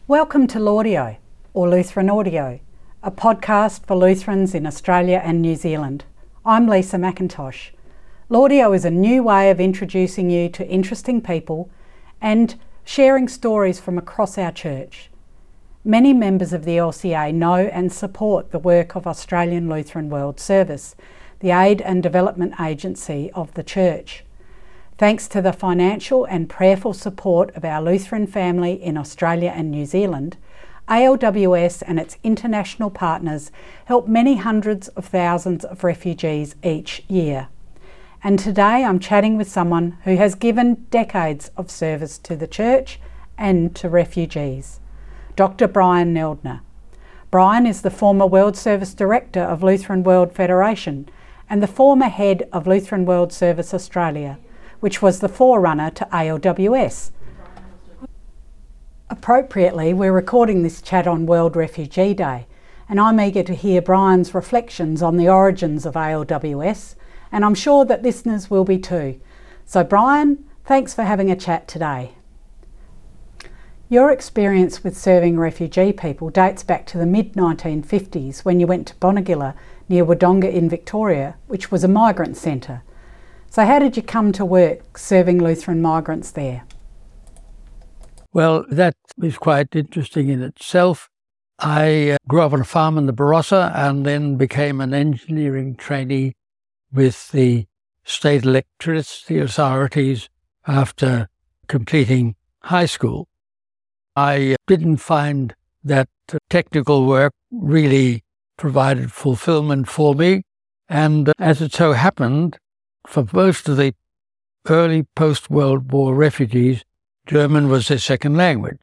Welcome to Laudio, or Lutheran Audio, a podcast for Lutherans in Australia and New Zealand. I'm Lisa McIntosh. Laudio is a new way of introducing you to interesting people and sharing stories from across our church. Many members of the LCA know and support the work of Australian Lutheran World Service, the aid and development agency of the church. Thanks to the financial and prayerful support of our Lutheran family in Australia and New Zealand, ALWS and its international partners help many hundreds of thousands of refugees each year. And today I'm chatting with someone who has given decades of service to the church and to refugees, Dr. Brian Neldner. Brian is the former World Service Director of Lutheran World Federation and the former head of Lutheran World Service Australia, which was the forerunner to ALWS. Appropriately, we're recording this chat on World Refugee Day, and I'm eager to hear Brian's reflections on the origins of ALWS, and I'm sure that listeners will be too. So Brian, thanks for having a chat today. Your experience with serving refugee people dates back to the mid-1950s when you went to Bonegilla near Wodonga in Victoria, which was a migrant centre. So how did you come to work serving Lutheran migrants there? Well, that is quite interesting in itself. I grew up on a farm in the Barossa and then became an engineering trainee with the state electricity authorities after completing high school. I didn't find that technical work really provided fulfillment for me, and as it so happened, for most of the early post-World War refugees, German was their second language.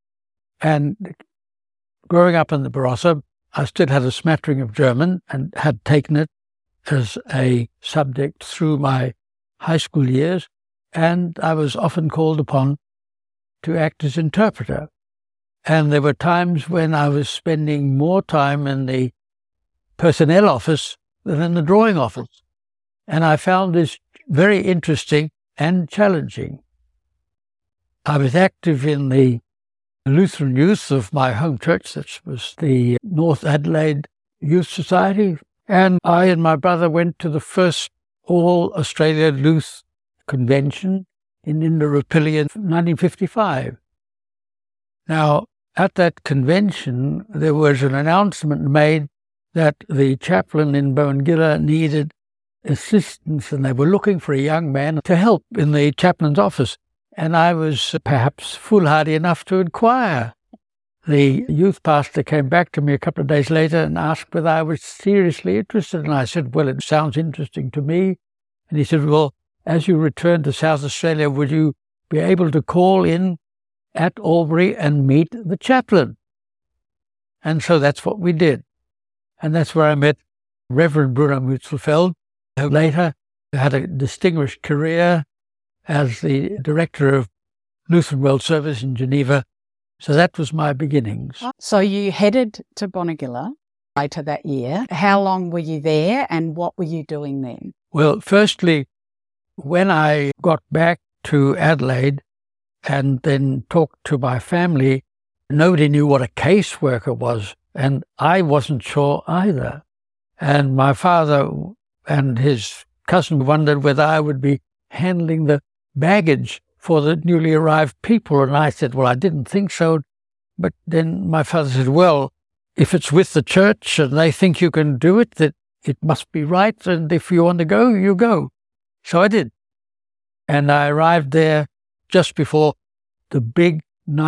And growing up in the Barossa, I still had a smattering of German and had taken it as a subject through my high school years, and I was often called upon to act as interpreter. And there were times when I was spending more time in the personnel office than in the drawing office. And I found this very interesting and challenging. I was active in the Lutheran youth of my home church, that was the North Adelaide Youth Society, and I and my brother went to the first All-Australia Luth Convention in Indooroopilly in 1955. Now, at that convention, there was an announcement made that the chaplain in Bonegilla needed assistance, and they were looking for a young man to help in the chaplain's office. And I was perhaps foolhardy enough to inquire. The youth pastor came back to me a couple of days later and asked whether I was seriously interested. And I said, well, it sounds interesting to me. And he said, well, as you return to South Australia, would you be able to call in at Albury and meet the chaplain? And so that's what we did. And that's where I met Reverend Bruno Mutzelfeld, who later had a distinguished career as the director of Lutheran World Service in Geneva. So that was my beginnings. So you headed to Bonegilla later that year. How long were you there and what were you doing then? Well, firstly, when I got back to Adelaide and then talked to my family, nobody knew what a caseworker was, and I wasn't sure either. And my father and his cousin wondered whether I would be handling the baggage for the newly arrived people. And I said, well, I didn't think so. But then my father said, well, if it's with the church and they think you can do it, that it must be right. And if you want to go, you go. So I did. And I arrived there just before the big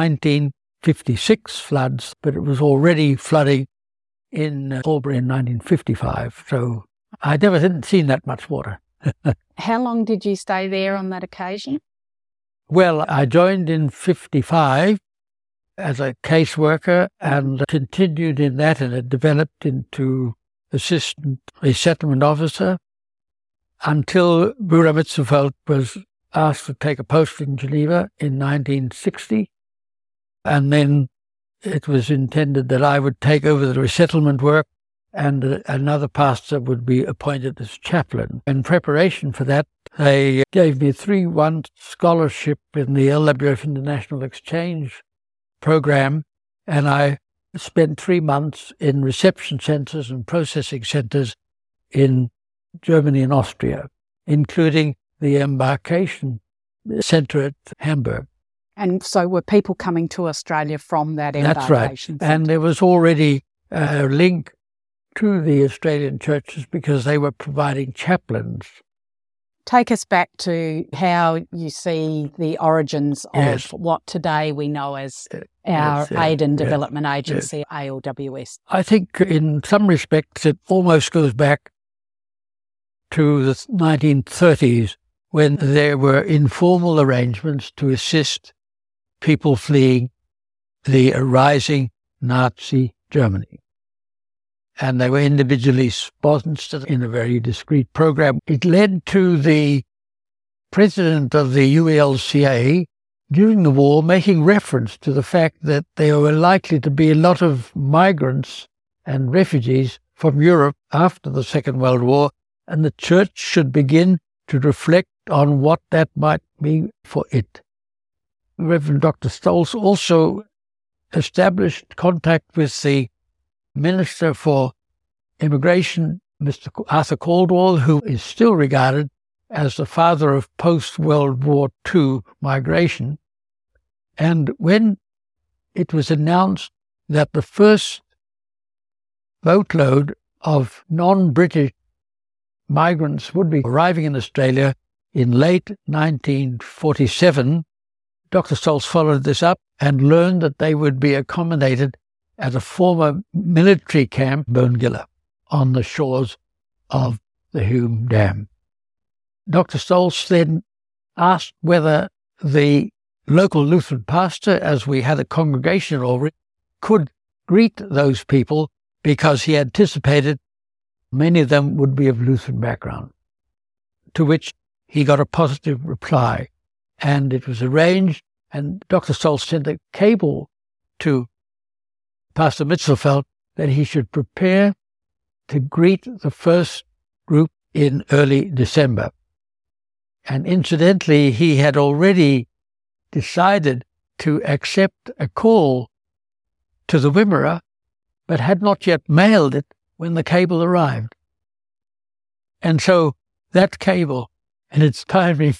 1956 floods, but it was already flooding in Albury in 1955. So I never hadn't seen that much water. How long did you stay there on that occasion? Well, I joined in 55 as a caseworker and continued in that, and it developed into assistant resettlement officer until Bruno Mutzelfeld was asked to take a post in Geneva in 1960. And then it was intended that I would take over the resettlement work and another pastor would be appointed as chaplain. In preparation for that, they gave me a 3-1 scholarship in the LWF International Exchange program and I spent 3 months in reception centres and processing centres in Germany and Austria, including the embarkation centre at Hamburg. And so were people coming to Australia from that embarkation That's right. centre? And there was already a link to the Australian churches because they were providing chaplains. Take us back to how you see the origins of what today we know as our Aid and Development Agency, ALWS. I think in some respects it almost goes back to the 1930s when there were informal arrangements to assist people fleeing the rising Nazi Germany. And they were individually sponsored in a very discreet program. It led to the president of the UELCA during the war making reference to the fact that there were likely to be a lot of migrants and refugees from Europe after the Second World War, and the church should begin to reflect on what that might mean for it. Reverend Dr. Stolz also established contact with the Minister for Immigration, Mr. Arthur Caldwell, who is still regarded as the father of post-World War II migration. And when it was announced that the first boatload of non-British migrants would be arriving in Australia in late 1947, Dr. Stolz followed this up and learned that they would be accommodated at a former military camp, Bongilla, on the shores of the Hume Dam. Dr. Stolz then asked whether the local Lutheran pastor, as we had a congregation already, could greet those people because he anticipated many of them would be of Lutheran background, to which he got a positive reply. And it was arranged, and Dr. Stolz sent a cable to Pastor Mitzelfeld that he should prepare to greet the first group in early December. And incidentally, he had already decided to accept a call to the Wimmera, but had not yet mailed it when the cable arrived. And so that cable and its timing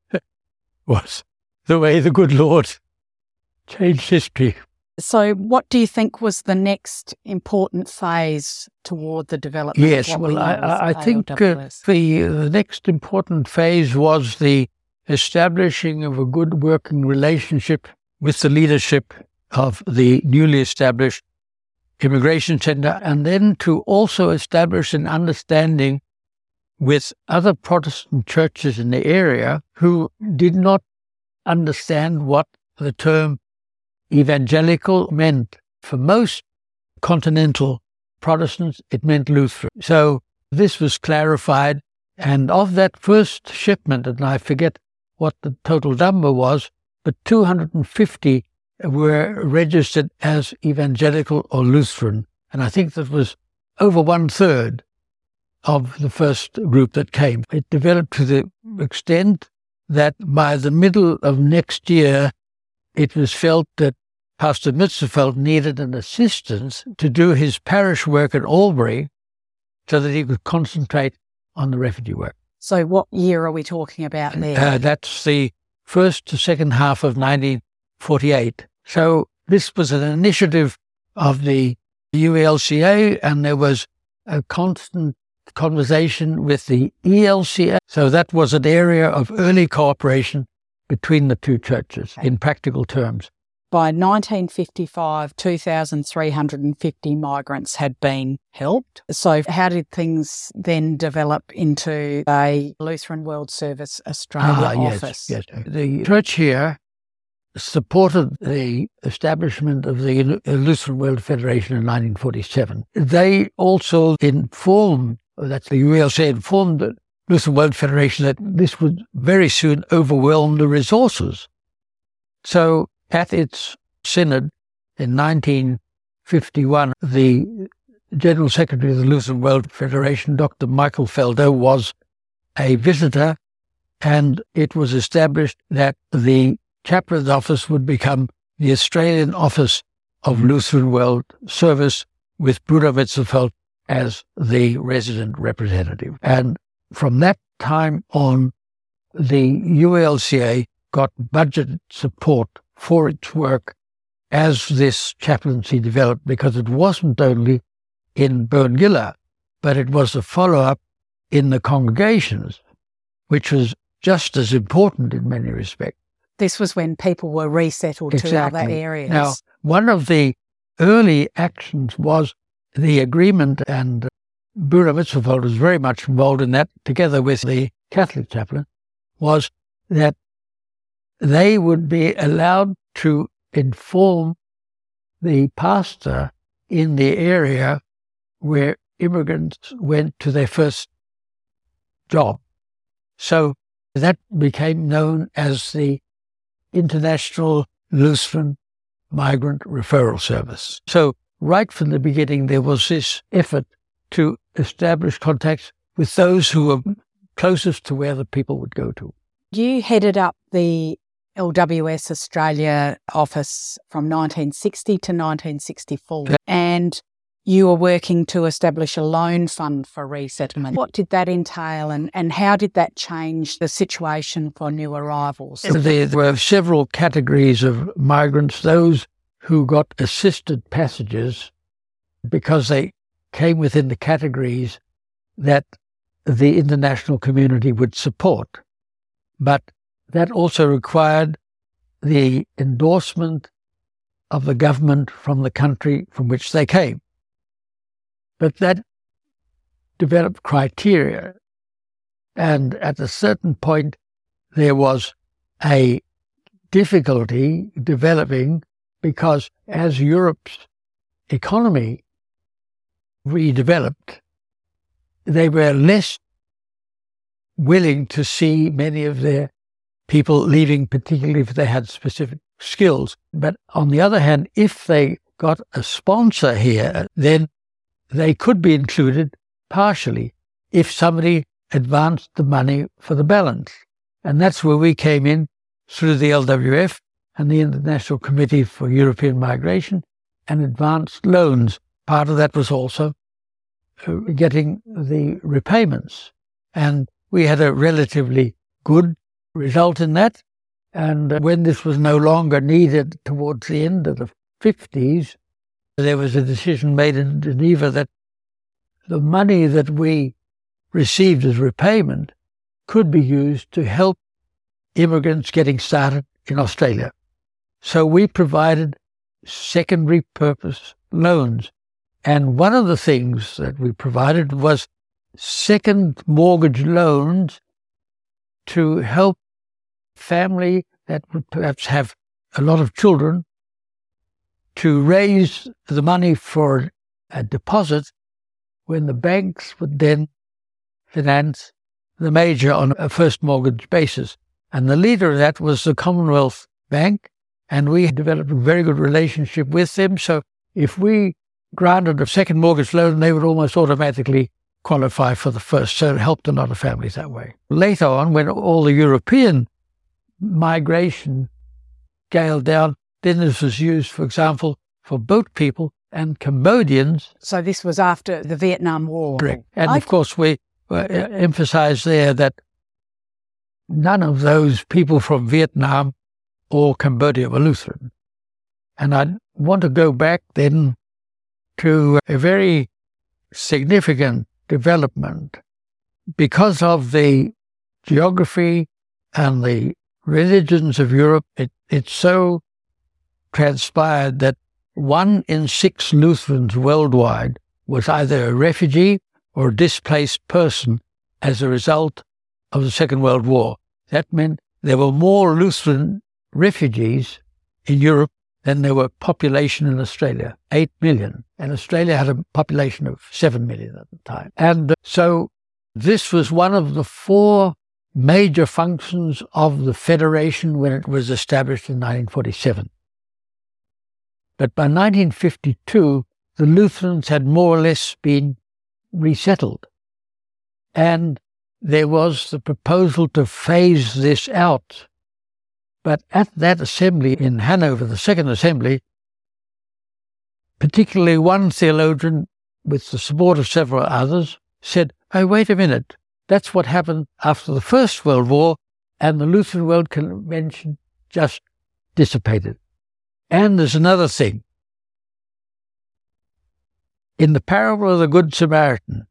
was the way the good Lord changed history. So what do you think was the next important phase toward the development Yes, of what well, we know I as think ALWS? the next important phase was the establishing of a good working relationship with the leadership of the newly established Immigration Centre, and then to also establish an understanding with other Protestant churches in the area who did not understand what the term evangelical meant. For most continental Protestants, it meant Lutheran. So this was clarified, and of that first shipment, and I forget what the total number was, but 250 were registered as evangelical or Lutheran. And I think that was over 1/3 of the first group that came. It developed to the extent that by the middle of next year, it was felt that Pastor Mitzelfeld needed an assistance to do his parish work at Albury so that he could concentrate on the refugee work. So what year are we talking about there? That's the first to second half of 1948. So this was an initiative of the UELCA, and there was a constant conversation with the ELCA. So that was an area of early cooperation between the two churches in practical terms. By 1955, 2,350 migrants had been helped. So how did things then develop into a Lutheran World Service Australia office? Yes. The church here supported the establishment of the Lutheran World Federation in 1947. They also informed, that's the UELCA informed the Lutheran World Federation that this would very soon overwhelm the resources. So at its synod in 1951, the General Secretary of the Lutheran World Federation, Dr. Michael Felder, was a visitor, and it was established that the chaplain's office would become the Australian office of Lutheran World Service with Bruder Witzelfeld as the resident representative. And from that time on, the UALCA got budget support for its work as this chaplaincy developed, because it wasn't only in Burngilla, but it was a follow-up in the congregations, which was just as important in many respects. This was when people were resettled to other areas. Now, one of the early actions was the agreement, and Bruder Witzelfeld was very much involved in that, together with the Catholic chaplain, was that they would be allowed to inform the pastor in the area where immigrants went to their first job. So that became known as the International Lutheran Migrant Referral Service. So right from the beginning, there was this effort to establish contacts with those who were closest to where the people would go to. You headed up the LWS Australia office from 1960 to 1964, and you were working to establish a loan fund for resettlement. What did that entail, and how did that change the situation for new arrivals? There were several categories of migrants: those who got assisted passages because they came within the categories that the international community would support. But that also required the endorsement of the government from the country from which they came. But that developed criteria, and at a certain point there was a difficulty developing, because as Europe's economy redeveloped, they were less willing to see many of their people leaving, particularly if they had specific skills. But on the other hand, if they got a sponsor here, then they could be included partially if somebody advanced the money for the balance. And that's where we came in through the LWF and the International Committee for European Migration, and advanced loans. Part of that was also getting the repayments. And we had a relatively good result in that. And when this was no longer needed towards the end of the 50s, there was a decision made in Geneva that the money that we received as repayment could be used to help immigrants getting started in Australia. So we provided secondary purpose loans. And one of the things that we provided was second mortgage loans to help family that would perhaps have a lot of children to raise the money for a deposit when the banks would then finance the major on a first mortgage basis. And the leader of that was the Commonwealth Bank, and we developed a very good relationship with them. So if we granted a second mortgage loan, they would almost automatically qualify for the first. So it helped a lot of families that way. Later on, when all the European migration scaled down, then this was used, for example, for boat people and Cambodians. So this was after the Vietnam War. Correct. And of course, we emphasized there that none of those people from Vietnam or Cambodia were Lutheran. And I want to go back then to a very significant development. Because of the geography and the religions of Europe, it so transpired that 1 in 6 Lutherans worldwide was either a refugee or a displaced person as a result of the Second World War. That meant there were more Lutheran refugees in Europe than there were population in Australia, 8 million. And Australia had a population of 7 million at the time. And so this was one of the 4 major functions of the Federation when it was established in 1947. But by 1952, the Lutherans had more or less been resettled. And there was the proposal to phase this out. But at that assembly in Hanover, the second assembly, particularly one theologian, with the support of several others, said, "Oh, wait a minute, that's what happened after the First World War, and the Lutheran World Convention just dissipated." And there's another thing. In the parable of the Good Samaritan,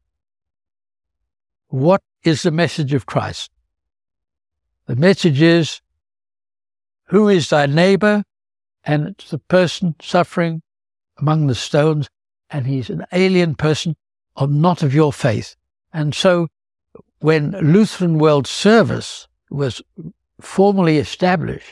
what is the message of Christ? The message is, who is thy neighbor? And it's the person suffering among the stones, and he's an alien person not of your faith. And so when Lutheran World Service was formally established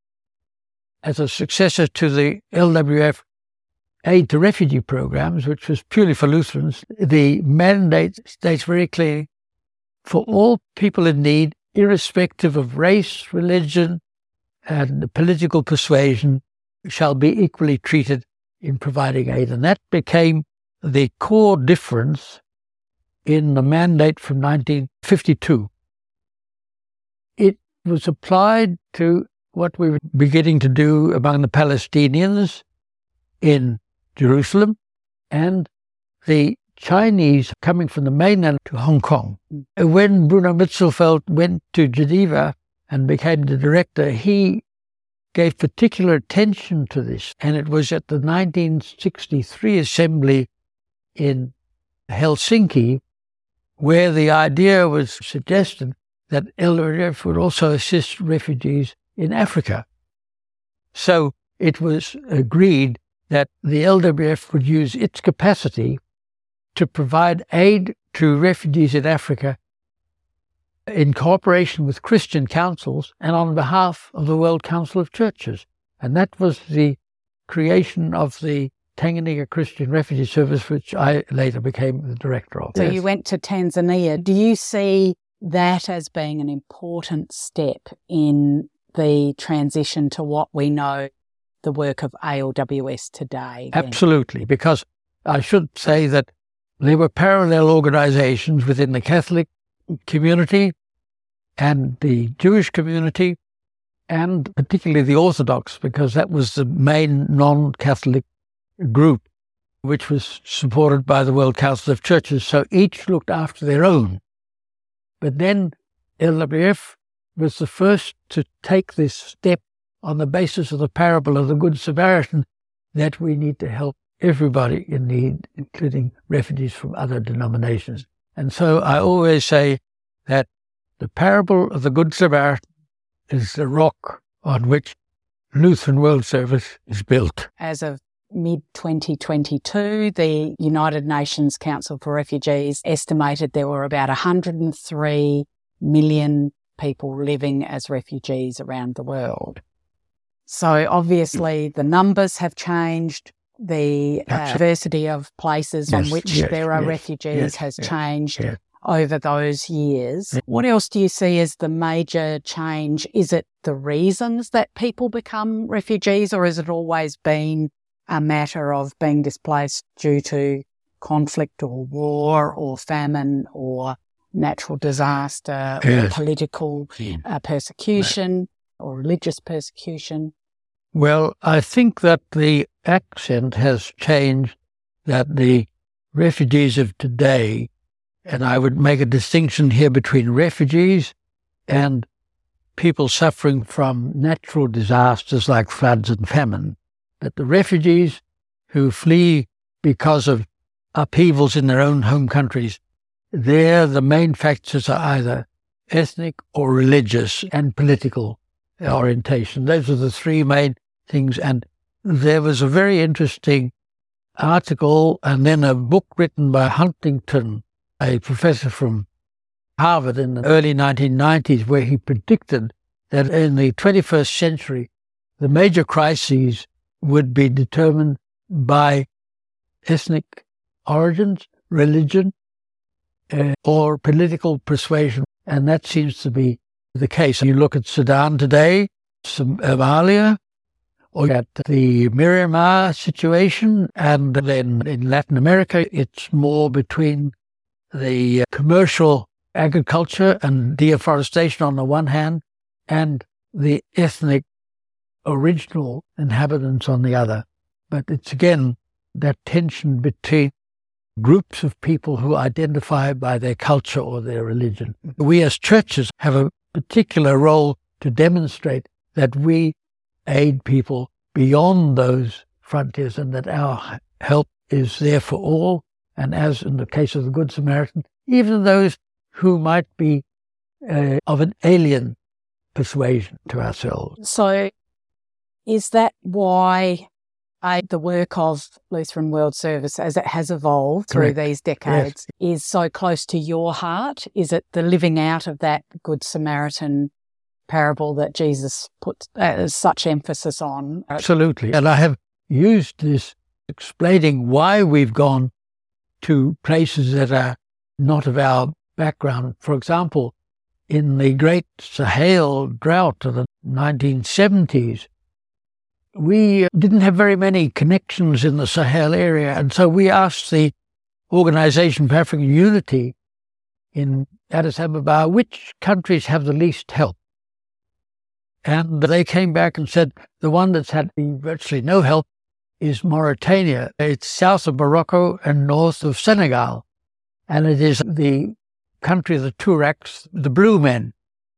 as a successor to the LWF aid to refugee programs, which was purely for Lutherans, the mandate states very clearly, for all people in need, irrespective of race, religion, and political persuasion, shall be equally treated in providing aid. And that became the core difference in the mandate from 1952. It was applied to what we were beginning to do among the Palestinians in Jerusalem and the Chinese coming from the mainland to Hong Kong. When Bruno Mitzelfeld went to Geneva and became the director, he gave particular attention to this. And it was at the 1963 assembly in Helsinki where the idea was suggested that LWF would also assist refugees in Africa. So it was agreed that the LWF would use its capacity to provide aid to refugees in Africa in cooperation with Christian councils and on behalf of the World Council of Churches. And that was the creation of the Tanganyika Christian Refugee Service, which I later became the director of. So you went to Tanzania. Do you see that as being an important step in the transition to what we know the work of ALWS today? Then? Absolutely, because I should say that there were parallel organizations within the Catholic community and the Jewish community, and particularly the Orthodox, because that was the main non-Catholic group, which was supported by the World Council of Churches. So each looked after their own. But then LWF was the first to take this step on the basis of the parable of the Good Samaritan, that we need to help everybody in need, including refugees from other denominations. And so I always say that the parable of the Good Samaritan is the rock on which Lutheran World Service is built. As of mid-2022, the United Nations Council for Refugees estimated there were about 103 million people living as refugees around the world. So obviously the numbers have changed. The diversity of places on which there are refugees has changed over those years. What else do you see as the major change? Is it the reasons that people become refugees, or has it always been a matter of being displaced due to conflict or war or famine or natural disaster or political persecution or religious persecution? Well, I think that the accent has changed, that the refugees of today, and I would make a distinction here between refugees and people suffering from natural disasters like floods and famine, that the refugees who flee because of upheavals in their own home countries, there the main factors are either ethnic or religious and political orientation. Those are the three main things. And there was a very interesting article and then a book written by Huntington, a professor from Harvard in the early 1990s, where he predicted that in the 21st century, the major crises would be determined by ethnic origins, religion, or political persuasion. And that seems to be the case. You look at Sudan today, Somalia, or at the Myanmar situation, and then in Latin America, it's more between the commercial agriculture and deforestation on the one hand, and the ethnic original inhabitants on the other. But it's again that tension between groups of people who identify by their culture or their religion. We as churches have a particular role to demonstrate that we aid people beyond those frontiers and that our help is there for all. And as in the case of the Good Samaritan, even those who might be of an alien persuasion to ourselves. So is that why the work of Lutheran World Service, as it has evolved through these decades, is so close to your heart? Is it the living out of that Good Samaritan parable that Jesus put such emphasis on? Absolutely. And I have used this explaining why we've gone to places that are not of our background. For example, in the great Sahel drought of the 1970s, we didn't have very many connections in the Sahel area, and so we asked the Organization for African Unity in Addis Ababa, which countries have the least help? And they came back and said the one that's had virtually no help is Mauritania. It's south of Morocco and north of Senegal, and it is the country of the Tuaregs, the blue men,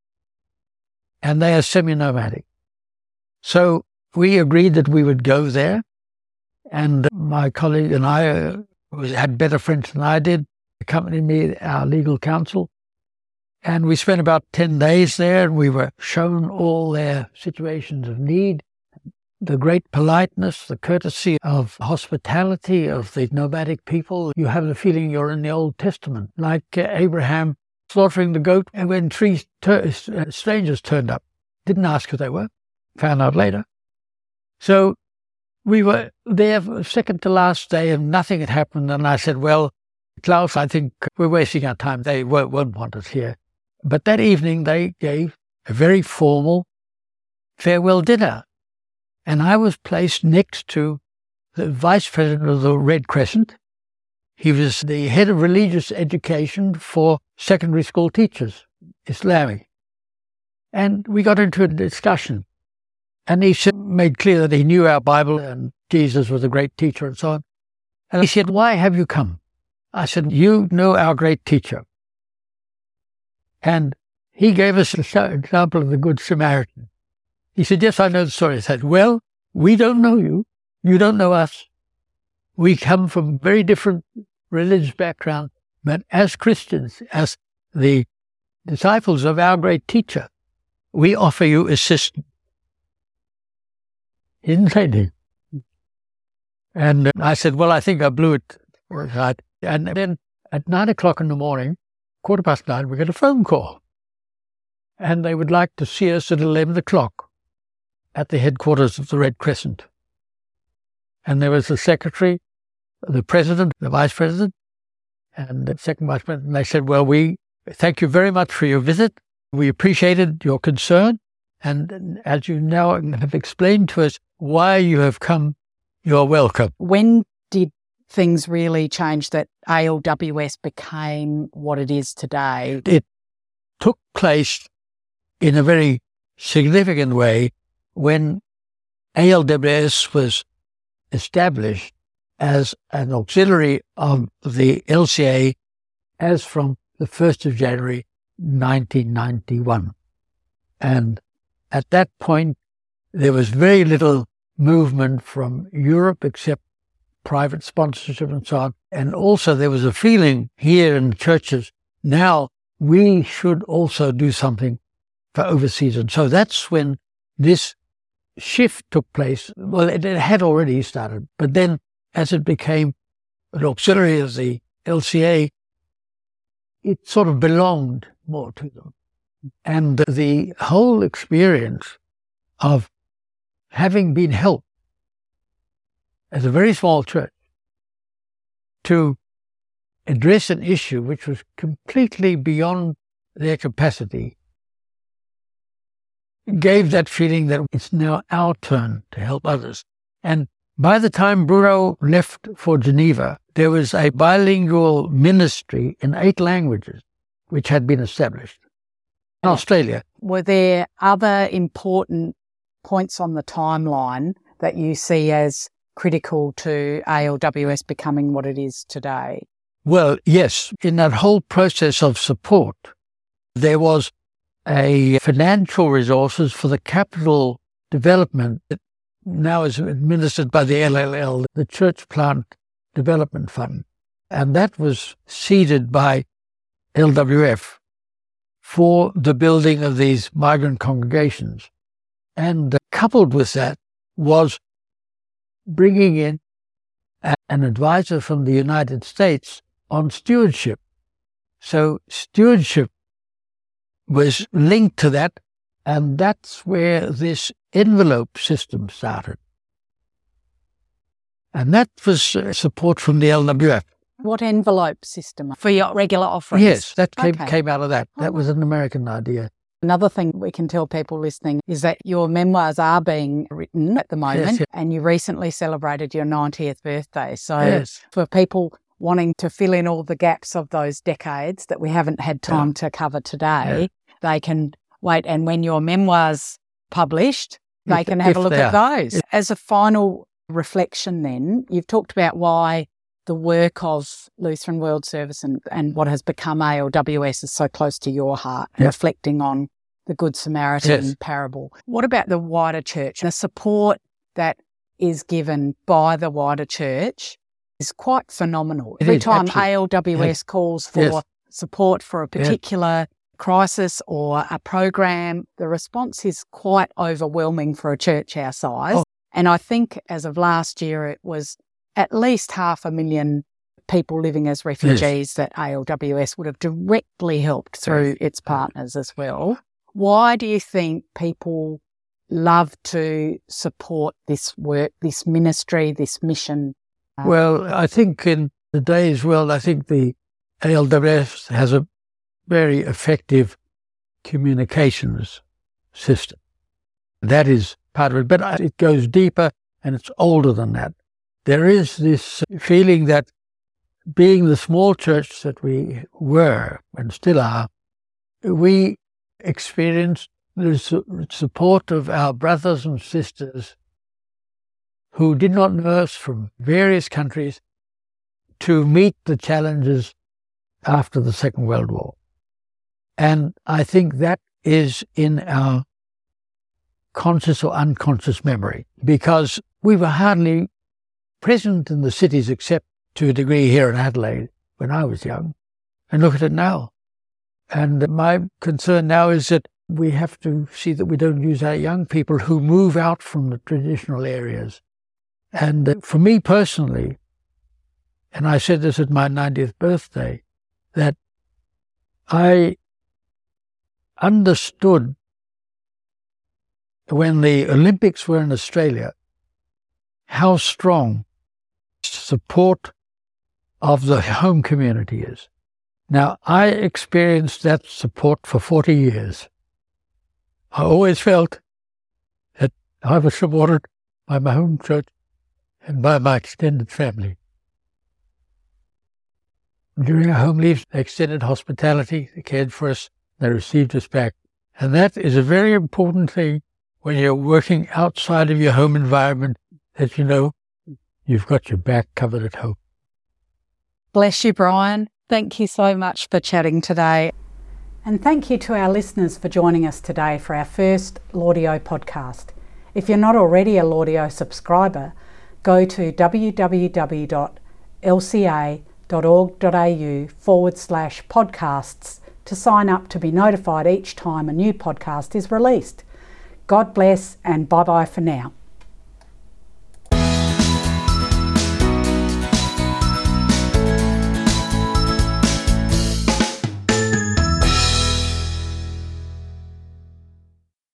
and they are semi-nomadic. So we agreed that we would go there, and my colleague and I, who had better friends than I did, accompanied me, our legal counsel, and we spent about 10 days there, and we were shown all their situations of need, the great politeness, the courtesy of hospitality of the nomadic people. You have the feeling you're in the Old Testament, like Abraham slaughtering the goat, and when three strangers turned up, didn't ask who they were, found out later. So we were there second to last day and nothing had happened. And I said, well, Klaus, I think we're wasting our time. They won't want us here. But that evening they gave a very formal farewell dinner. And I was placed next to the vice president of the Red Crescent. He was the head of religious education for secondary school teachers, Islamic. And we got into a discussion. And he made clear that he knew our Bible and Jesus was a great teacher and so on. And he said, why have you come? I said, you know our great teacher. And he gave us an example of the Good Samaritan. He said, yes, I know the story. I said, well, we don't know you. You don't know us. We come from very different religious backgrounds. But as Christians, as the disciples of our great teacher, we offer you assistance. He didn't say anything. And I said, well, I think I blew it. And then at 9 o'clock in the morning, 9:15, we got a phone call. And they would like to see us at 11 o'clock at the headquarters of the Red Crescent. And there was the secretary, the president, the vice president, and the second vice president. And they said, well, we thank you very much for your visit. We appreciated your concern. And as you now have explained to us why you have come, you're welcome. When did things really change that ALWS became what it is today? It took place in a very significant way when ALWS was established as an auxiliary of the LCA as from the 1st of January 1991. And at that point, there was very little movement from Europe except private sponsorship and so on. And also there was a feeling here in the churches, now we should also do something for overseas. And so that's when this shift took place. Well, it had already started, but then as it became an auxiliary of the LCA, it sort of belonged more to them. And the whole experience of having been helped as a very small church to address an issue which was completely beyond their capacity gave that feeling that it's now our turn to help others. And by the time Bruno left for Geneva, there was a bilingual ministry in 8 languages which had been established in Australia. Were there other important points on the timeline that you see as critical to ALWS becoming what it is today? Well, yes. In that whole process of support, there was a financial resources for the capital development that now is administered by the LLL, the Church Plant Development Fund. And that was seeded by LWF for the building of these migrant congregations. And coupled with that was bringing in an advisor from the United States on stewardship. So stewardship was linked to that, and that's where this envelope system started. And that was support from the LWF. What envelope system? For your regular offerings? Yes, that came out of that. That was an American idea. Another thing we can tell people listening is that your memoirs are being written at the moment, and you recently celebrated your 90th birthday. So for people wanting to fill in all the gaps of those decades that we haven't had time to cover today, they can wait. And when your memoirs published, they can have a look at those. As a final reflection then, you've talked about why the work of Lutheran World Service and what has become ALWS is so close to your heart, reflecting on the Good Samaritan parable. What about the wider church? The support that is given by the wider church is quite phenomenal. Every time ALWS calls for support for a particular crisis or a program, the response is quite overwhelming for a church our size. And I think as of last year, it was at least 500,000 people living as refugees that ALWS would have directly helped through its partners as well. Why do you think people love to support this work, this ministry, this mission? Well, I think in today's world, I think the ALWS has a very effective communications system. That is part of it, but it goes deeper and it's older than that. There is this feeling that being the small church that we were and still are, we experienced the support of our brothers and sisters who did not know us from various countries to meet the challenges after the Second World War. And I think that is in our conscious or unconscious memory, because we were hardly present in the cities except to a degree here in Adelaide when I was young. And look at it now. And my concern now is that we have to see that we don't use our young people who move out from the traditional areas. And for me personally, and I said this at my 90th birthday, that I understood when the Olympics were in Australia how strong support of the home community is. Now, I experienced that support for 40 years. I always felt that I was supported by my home church and by my extended family. During our home leaves, they extended hospitality, they cared for us, they received us back. And that is a very important thing when you're working outside of your home environment, that you know you've got your back covered at home. Bless you, Brian. Thank you so much for chatting today. And thank you to our listeners for joining us today for our first Laudio podcast. If you're not already a Laudio subscriber, go to www.lca.org.au/podcasts to sign up to be notified each time a new podcast is released. God bless and bye-bye for now.